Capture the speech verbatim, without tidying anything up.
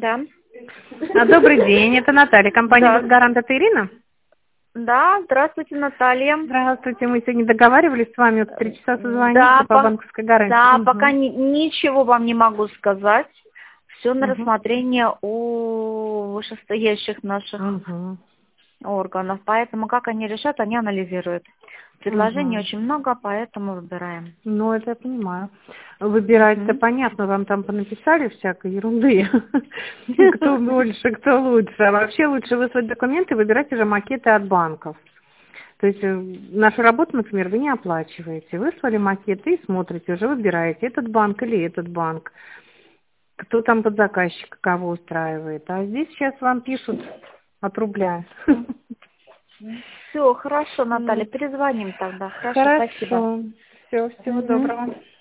Да. А, добрый день, это Наталья, компания Да. «Мосгарант». Это Ирина? Да, здравствуйте, Наталья. Здравствуйте, мы сегодня договаривались с вами в три часа созвониться Да, по по- банковской гарантии. да, Мгм. пока ни- ничего вам не могу сказать. Все на Мгм. рассмотрение у вышестоящих наших Мгм. органов. Поэтому как они решат, они анализируют. Предложений Мгм. очень много, поэтому выбираем. Ну, это я понимаю. Выбирать-то Мгм. понятно, вам там понаписали всякой ерунды. Кто больше, кто лучше. А вообще лучше вы свои документы выбирать уже макеты от банков. То есть э, нашу работу, например, вы не оплачиваете. Вы свои макеты и смотрите, уже выбираете этот банк или этот банк. Кто там под заказчика, кого устраивает. А здесь сейчас вам пишут от рубля. Все, хорошо, Наталья, М. перезвоним тогда. Хорошо, спасибо. Хорошо. Все, всего Мгм. доброго.